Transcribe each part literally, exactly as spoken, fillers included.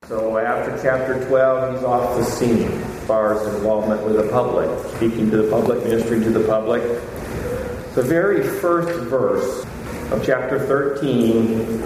So after chapter twelve, he's off the scene as far as involvement with the public, speaking to the public, ministering to the public. The very first verse of chapter thirteen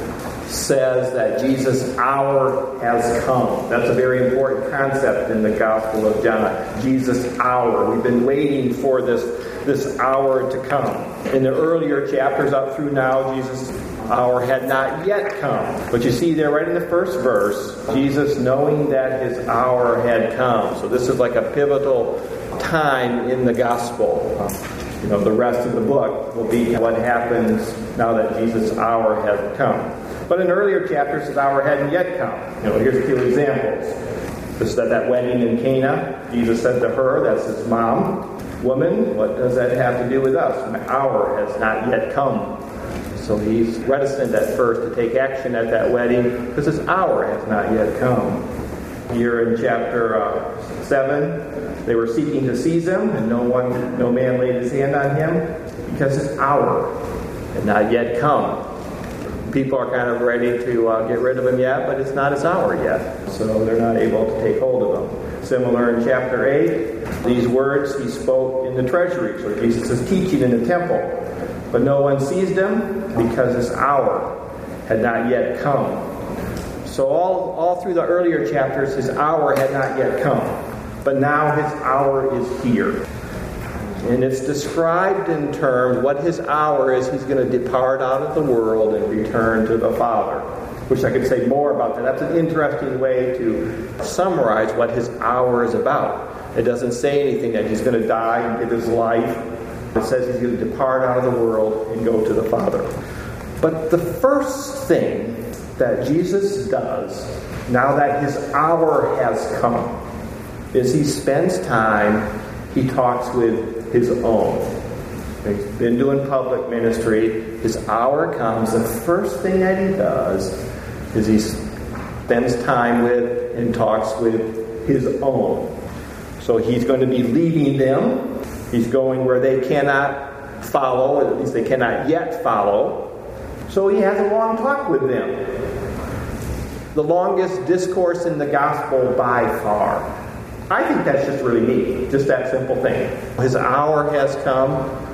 says that Jesus' hour has come. That's a very important concept in the Gospel of John. Jesus' hour. We've been waiting for this, this hour to come. In the earlier chapters up through now, Jesus' hour had not yet come. But you see there right in the first verse, Jesus knowing that his hour had come. So this is like a pivotal time in the Gospel. You know, the rest of the book will be what happens now that Jesus' hour has come. But in earlier chapters, his hour hadn't yet come. You know, here's a few examples. This is at that wedding in Cana. Jesus said to her, that's his mom, "Woman, what does that have to do with us? My hour has not yet come." So he's reticent at first to take action at that wedding because his hour has not yet come. Here in chapter uh, seven, they were seeking to seize him, and no one, no man laid his hand on him because his hour had not yet come. People are kind of ready to uh, get rid of him yet, but it's not his hour yet, so they're not able to take hold of him. Similar in chapter eight, these words he spoke in the treasury. So Jesus is teaching in the temple, but no one seized him because his hour had not yet come. So all, all through the earlier chapters, his hour had not yet come. But now his hour is here. And it's described in terms, what his hour is, he's going to depart out of the world and return to the Father. Wish I could say more about that. That's an interesting way to summarize what his hour is about. It doesn't say anything that he's going to die and give his life. It says he's going to depart out of the world and go to the Father. But the first thing that Jesus does, now that his hour has come, is he spends time, he talks with his own. He's been doing public ministry. His hour comes. The first thing that he does is he spends time with and talks with his own. So he's going to be leaving them. He's going where they cannot follow, or at least they cannot yet follow. So he has a long talk with them. The longest discourse in the gospel by far. I think that's just really neat. Just that simple thing. His hour has come,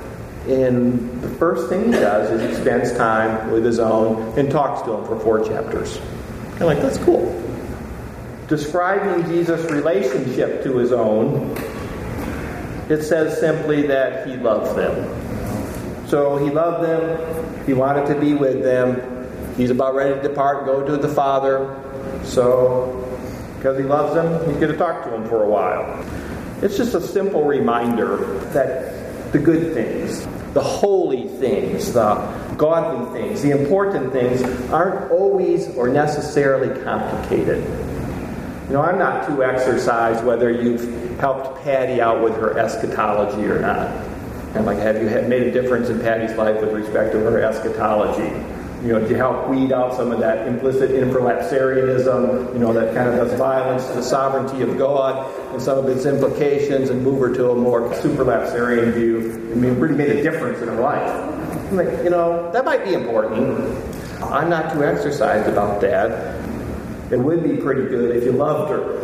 and the first thing he does is he spends time with his own and talks to them for four chapters. I'm like, that's cool. Describing Jesus' relationship to his own, it says simply that he loved them. So he loved them. He wanted to be with them. He's about ready to depart and go to the Father. So, because he loves them, he's going to talk to them for a while. It's just a simple reminder that the good things, the holy things, the godly things, the important things aren't always or necessarily complicated. You know, I'm not too exercised whether you've helped Patty out with her eschatology or not. And like, have you made a difference in Patty's life with respect to her eschatology? You know, to help weed out some of that implicit infralapsarianism, you know, that kind of does violence to the sovereignty of God and some of its implications, and move her to a more superlapsarian view. I mean, really made a difference in her life. I'm like, you know, that might be important. I'm not too exercised about that. It would be pretty good if you loved her.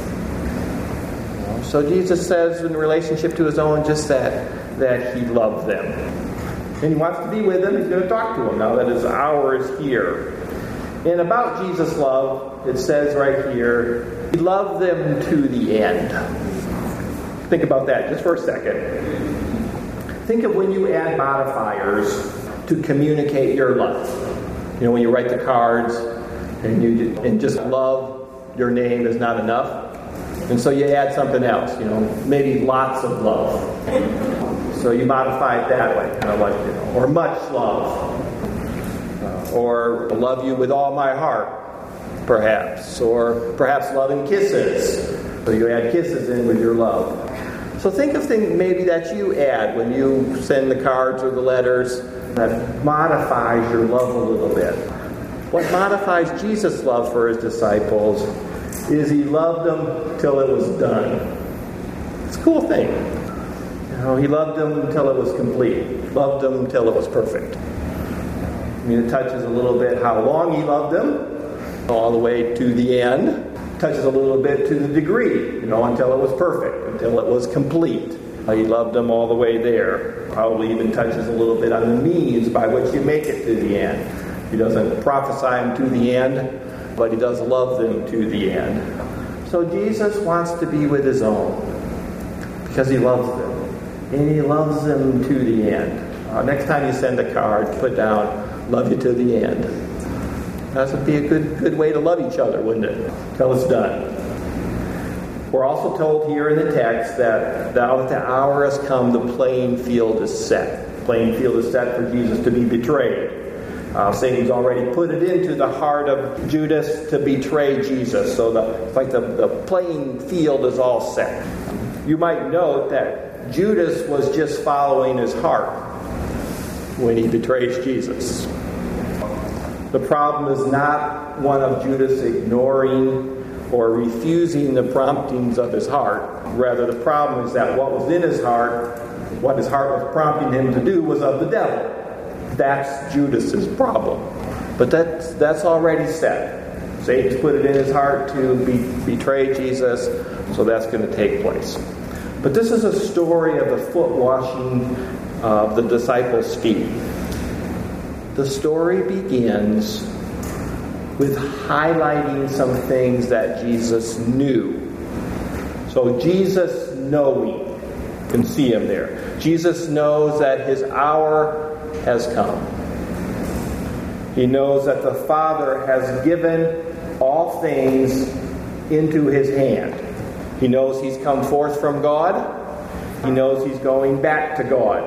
You know, so Jesus says in relationship to his own just that, that he loved them. And he wants to be with them. He's going to talk to them now that his hour is here. And about Jesus' love, it says right here, he loved them to the end. Think about that just for a second. Think of when you add modifiers to communicate your love. You know, when you write the cards and you and just love your name is not enough. And so you add something else, you know, maybe lots of love. So you modify it that way, kind of like, you know, or much love, uh, or love you with all my heart, perhaps, or perhaps love and kisses. So you add kisses in with your love. So think of things maybe that you add when you send the cards or the letters that modifies your love a little bit. What modifies Jesus' love for his disciples is he loved them till it was done. It's a cool thing. You know, he loved them until it was complete. Loved them until it was perfect. I mean, it touches a little bit how long he loved them, all the way to the end. Touches a little bit to the degree, you know, until it was perfect, until it was complete. He loved them all the way there. Probably even touches a little bit on the means by which you make it to the end. He doesn't prophesy them to the end, but he does love them to the end. So Jesus wants to be with his own because he loves them. And he loves them to the end. Uh, next time you send a card, put down, love you to the end. That would be a good, good way to love each other, wouldn't it? Till it's done. We're also told here in the text that now that the hour has come, the playing field is set. The playing field is set for Jesus to be betrayed. Uh, Satan's already put it into the heart of Judas to betray Jesus. So the, it's like the, the playing field is all set. You might note that Judas was just following his heart when he betrays Jesus. The problem is not one of Judas ignoring or refusing the promptings of his heart. Rather, the problem is that what was in his heart, what his heart was prompting him to do, was of the devil. That's Judas's problem. But that's, that's already set. Satan's put it in his heart to be, betray Jesus, so that's going to take place. But this is a story of the foot washing of the disciples' feet. The story begins with highlighting some things that Jesus knew. So Jesus knowing, you can see him there. Jesus knows that his hour has come. He knows that the Father has given all things into his hand. He knows he's come forth from God. He knows he's going back to God.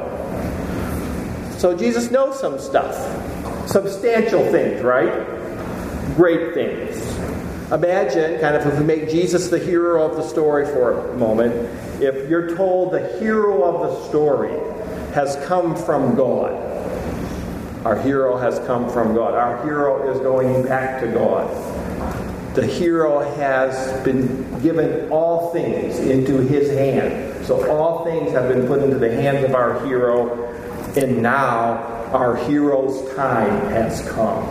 So Jesus knows some stuff. Substantial things, right? Great things. Imagine, kind of if we make Jesus the hero of the story for a moment, if you're told the hero of the story has come from God. Our hero has come from God. Our hero is going back to God. The hero has been given all things into his hand. So all things have been put into the hands of our hero, and now our hero's time has come.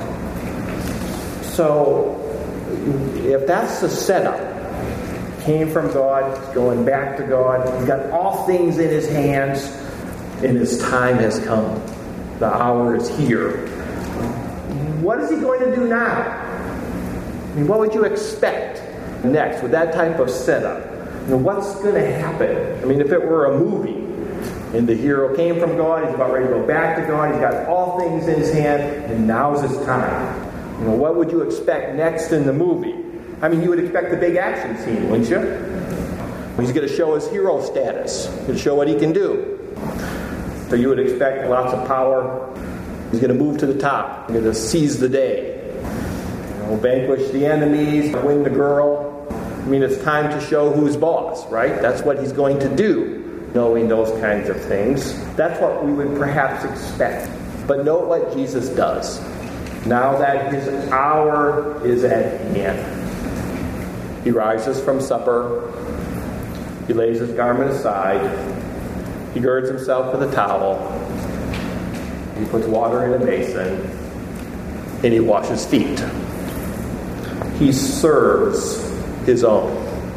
So, if that's the setup, came from God, he's going back to God, he's got all things in his hands, and his time has come. The hour is here. What is he going to do now? I mean, what would you expect next with that type of setup? You know, what's going to happen? I mean, if it were a movie, and the hero came from God, he's about ready to go back to God, he's got all things in his hand, and now's his time. You know, what would you expect next in the movie? I mean, you would expect the big action scene, wouldn't you? He's going to show his hero status. He's going to show what he can do. So you would expect lots of power. He's going to move to the top. He's going to seize the day. You know, vanquish the enemies, win the girl. I mean, it's time to show who's boss, right? That's what he's going to do, knowing those kinds of things. That's what we would perhaps expect. But note what Jesus does. Now that his hour is at hand, he rises from supper, he lays his garment aside, he girds himself with a towel, he puts water in a basin, and he washes feet. He serves his own.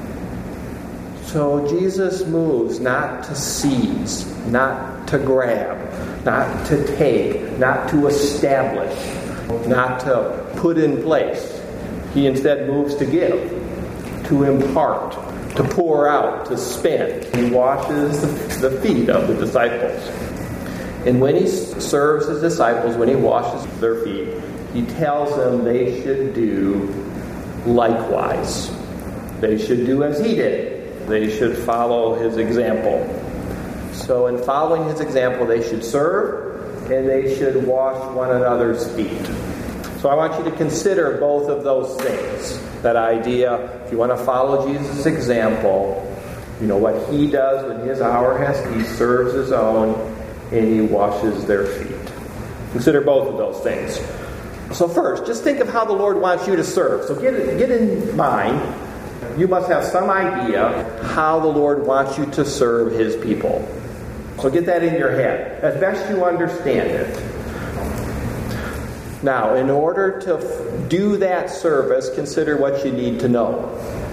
So Jesus moves not to seize, not to grab, not to take, not to establish, not to put in place. He instead moves to give, to impart, to pour out, to spend. He washes the feet of the disciples. And when he serves his disciples, when he washes their feet, he tells them they should do likewise. They should do as he did. They should follow his example. So in following his example, they should serve, and they should wash one another's feet. So I want you to consider both of those things. That idea, if you want to follow Jesus' example, you know what he does when his hour has, he serves his own, and he washes their feet. Consider both of those things. So first, just think of how the Lord wants you to serve. So get, get in mind, you must have some idea how the Lord wants you to serve his people. So get that in your head, as best you understand it. Now, in order to f- do that service, consider what you need to know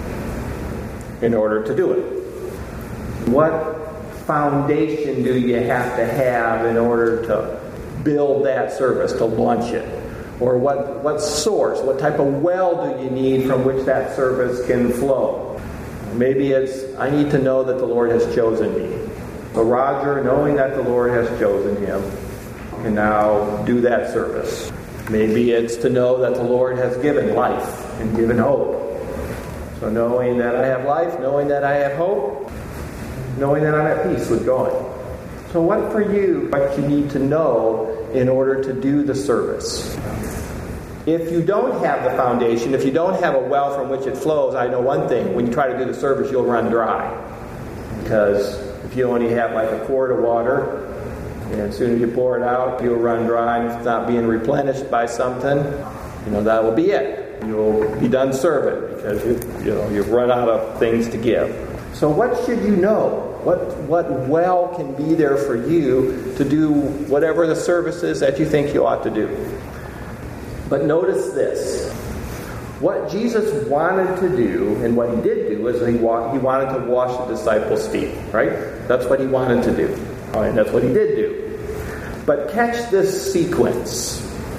in order to do it. What foundation do you have to have in order to build that service, to launch it? Or what, what source, what type of well do you need from which that service can flow? Maybe it's, I need to know that the Lord has chosen me. So Roger, knowing that the Lord has chosen him, can now do that service. Maybe it's to know that the Lord has given life and given hope. So knowing that I have life, knowing that I have hope, knowing that I'm at peace with God. So what for you, what you need to know in order to do the service? If you don't have the foundation, if you don't have a well from which it flows, I know one thing. When you try to do the service, you'll run dry. Because if you only have like a quart of water, and as soon as you pour it out, you'll run dry, and if it's not being replenished by something, you know, that will be it. You'll be done serving because you, you know, you've run out of things to give. So what should you know? What what well can be there for you to do whatever the service is that you think you ought to do? But notice this. What Jesus wanted to do, and what he did do, is he, wa- he wanted to wash the disciples' feet, right? That's what he wanted to do. All right, that's what he did do. But catch this sequence.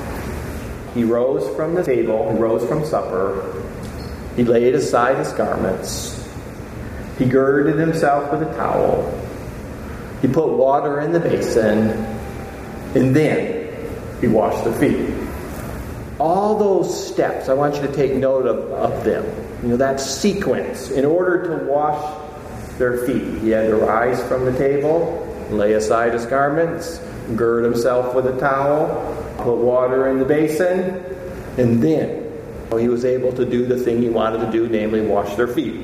He rose from the table, he rose from supper, he laid aside his garments, he girded himself with a towel, he put water in the basin, and then he washed their feet. All those steps, I want you to take note of, of them. You know, that sequence. In order to wash their feet, he had to rise from the table, lay aside his garments, gird himself with a towel, put water in the basin, and then he was able to do the thing he wanted to do, namely wash their feet.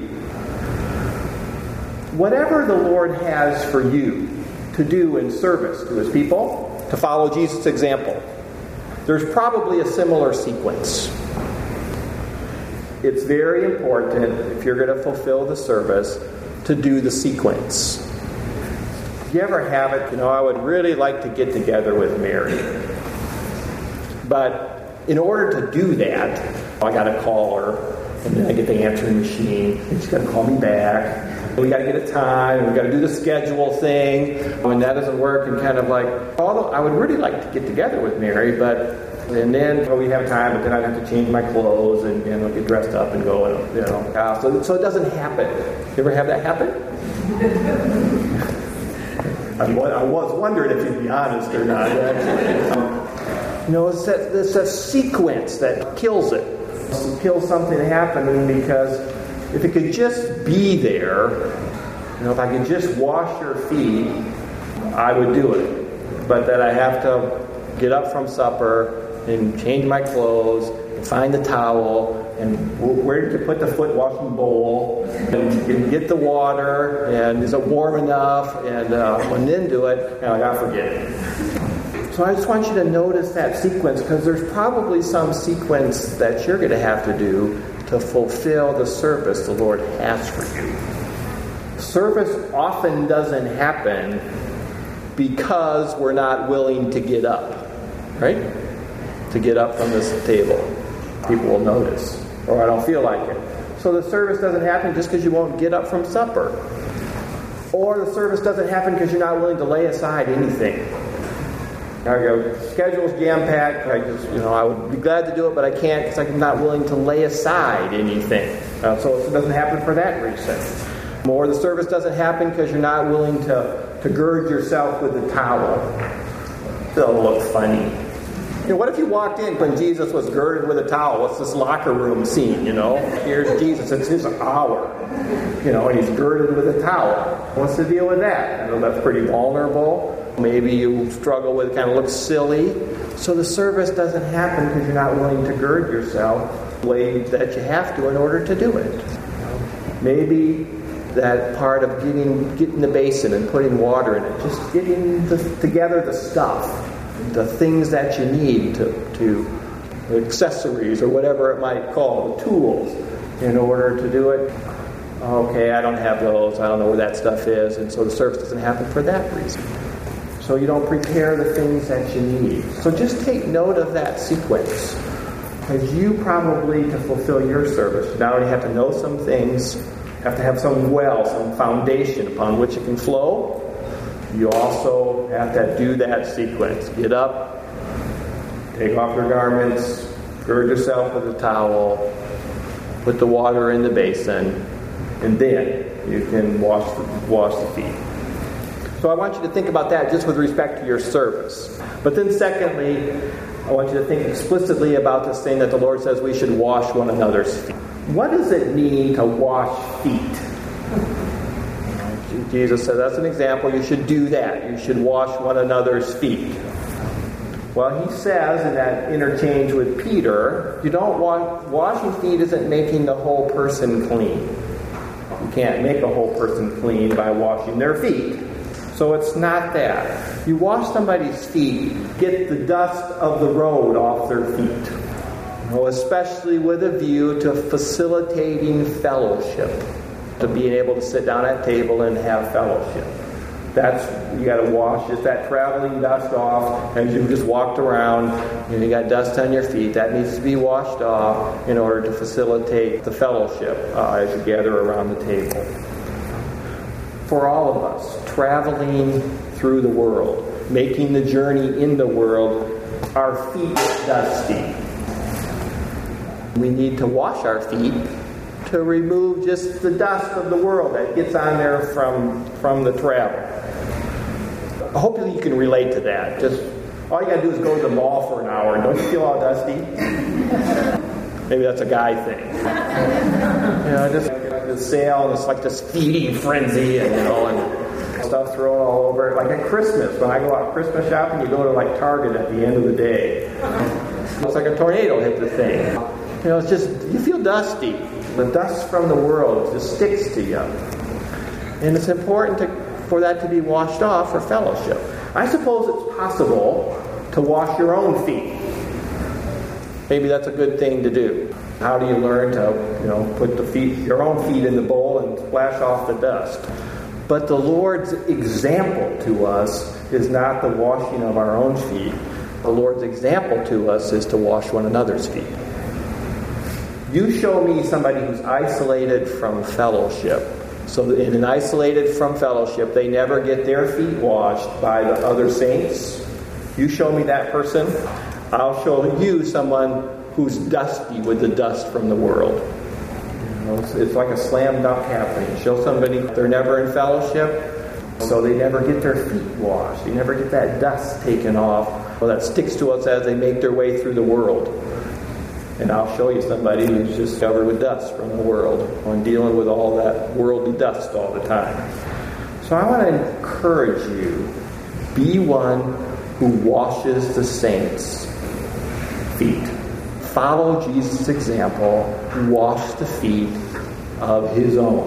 Whatever the Lord has for you to do in service to his people, to follow Jesus' example, there's probably a similar sequence. It's very important, if you're going to fulfill the service, to do the sequence. If you ever have it, you know, I would really like to get together with Mary. But in order to do that, I got to call her, and then I get the answering machine, and she's got to call me back. We got to get a time, and we got to do the schedule thing. When that doesn't work, and kind of like, although I would really like to get together with Mary, but and then well, we have time, but then I have to change my clothes and you know get dressed up and go, and, you know. Uh, so so it doesn't happen. You ever have that happen? I was wondering if you'd be honest or not. Actually, um, you know, it's that it's a sequence that kills it. It kills something happening because if it could just be there, you know, if I could just wash your feet, I would do it. But that I have to get up from supper and change my clothes and find the towel and where did you put the foot washing bowl and get the water and is it warm enough and, uh, and then do it, and I gotta forget it. So I just want you to notice that sequence because there's probably some sequence that you're going to have to do to fulfill the service the Lord has for you. Service often doesn't happen because we're not willing to get up, right? To get up from this table. People will notice, or I don't feel like it. So the service doesn't happen just because you won't get up from supper. Or the service doesn't happen because you're not willing to lay aside anything. I go, schedule's jam-packed. I just, you know, I would be glad to do it, but I can't because I'm not willing to lay aside anything. Uh, so it doesn't happen for that reason. Or the service doesn't happen because you're not willing to, to gird yourself with the towel. It'll look funny. You know, what if you walked in when Jesus was girded with a towel? What's this locker room scene, you know? Here's Jesus, it's his hour. You know, and he's girded with a towel. What's the deal with that? I know that's pretty vulnerable. Maybe you struggle with it, kind of looks silly. So the service doesn't happen because you're not willing to gird yourself the way that you have to in order to do it. Maybe that part of getting getting the basin and putting water in it, just getting the, together the stuff, the things that you need to, to accessories or whatever it might call, the tools in order to do it. Okay, I don't have those. I don't know where that stuff is. And so the service doesn't happen for that reason. so you don't prepare the things that you need. So just take note of that sequence. Because you probably, to fulfill your service, not only have to know some things, have to have some well, some foundation upon which it can flow, you also have to do that sequence. Get up, take off your garments, gird yourself with a towel, put the water in the basin, and then you can wash the, wash the feet. So I want you to think about that just with respect to your service. But then secondly, I want you to think explicitly about this thing that the Lord says we should wash one another's feet. What does it mean to wash feet? Jesus said that's an example. You should do that. You should wash one another's feet. Well, he says in that interchange with Peter, you don't want, washing feet isn't making the whole person clean. You can't make a whole person clean by washing their feet. So it's not that. You wash somebody's feet, get the dust of the road off their feet. You know, especially with a view to facilitating fellowship, to being able to sit down at a table and have fellowship. That's, you got to wash just that traveling dust off as you just walked around. You know, you got dust on your feet. That needs to be washed off in order to facilitate the fellowship uh, as you gather around the table. For all of us, traveling through the world, making the journey in the world, our feet get dusty. We need to wash our feet to remove just the dust of the world that gets on there from, from the travel. Hopefully you can relate to that. Just all you got to do is go to the mall for an hour and don't you feel all dusty? Maybe that's a guy thing. You know, just the sale and it's like this feeding frenzy and you know and stuff thrown all over. Like at Christmas, when I go out Christmas shopping, you go to like Target at the end of the day. It's like a tornado hit the thing. You know, it's just you feel dusty. The dust from the world just sticks to you. And it's important to for that to be washed off for fellowship. I suppose it's possible to wash your own feet. Maybe that's a good thing to do. How do you learn to, you know, put the feet, your own feet in the bowl and splash off the dust? But the Lord's example to us is not the washing of our own feet. The Lord's example to us is to wash one another's feet. You show me somebody who's isolated from fellowship. So in an isolated from fellowship, they never get their feet washed by the other saints. You show me that person, I'll show you someone who's dusty with the dust from the world. You know, it's, it's like a slam dunk happening. Show somebody they're never in fellowship, so they never get their feet washed. They never get that dust taken off. Well, that sticks to us as they make their way through the world. And I'll show you somebody who's just covered with dust from the world and dealing with all that worldly dust all the time. So I want to encourage you, be one who washes the saints' feet. Follow Jesus' example, wash the feet of his own.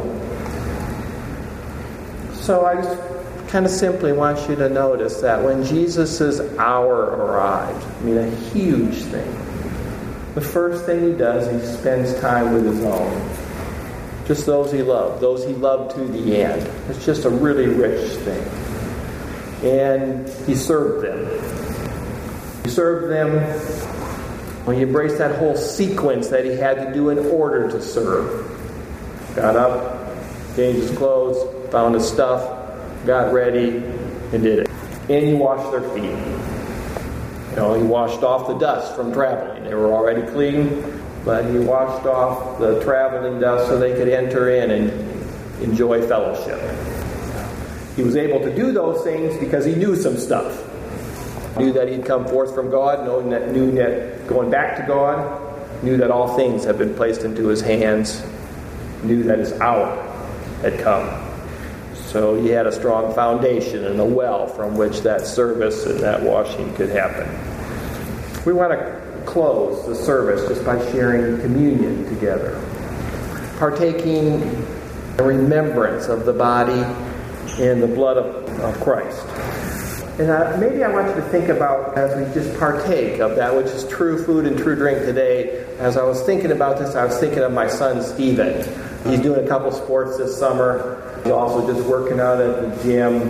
So I just kind of simply want you to notice that when Jesus' hour arrived, I mean a huge thing, the first thing he does, he spends time with his own. Just those he loved. Those he loved to the end. It's just a really rich thing. And he served them. He served them when he embraced that whole sequence that he had to do in order to serve. Got up, changed his clothes, found his stuff, got ready, and did it. And he washed their feet. You know, he washed off the dust from traveling. They were already clean, but he washed off the traveling dust so they could enter in and enjoy fellowship. He was able to do those things because he knew some stuff. Knew that he'd come forth from God, knowing that, knew that going back to God, knew that all things had been placed into his hands, knew that his hour had come. So he had a strong foundation and a well from which that service and that washing could happen. We want to close the service just by sharing communion together, partaking in remembrance of the body and the blood of, of Christ. And uh, maybe I want you to think about, as we just partake of that which is true food and true drink today, as I was thinking about this, I was thinking of my son Stephen. He's doing a couple sports this summer. He's also just working out at the gym.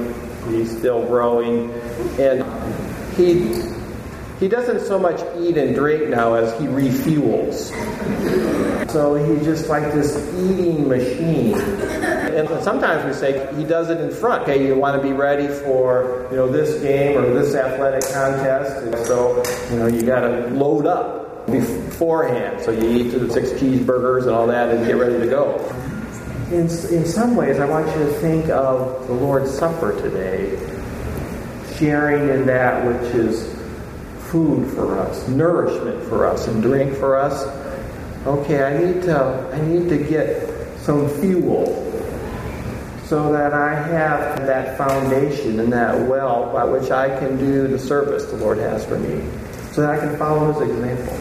He's still growing. And he he doesn't so much eat and drink now as he refuels. So he's just like this eating machine. And sometimes we say he does it in front. Okay, you want to be ready for, you know, this game or this athletic contest. And so, you know, you got to load up beforehand. So you eat the six cheeseburgers and all that and get ready to go. In, in some ways, I want you to think of the Lord's Supper today, sharing in that which is food for us, nourishment for us, and drink for us. Okay, I need to I need to get some fuel so that I have that foundation and that well by which I can do the service the Lord has for me, so that I can follow His example.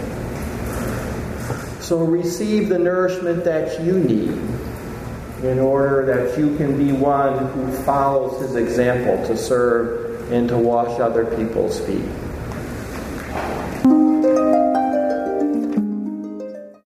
So receive the nourishment that you need in order that you can be one who follows His example to serve and to wash other people's feet.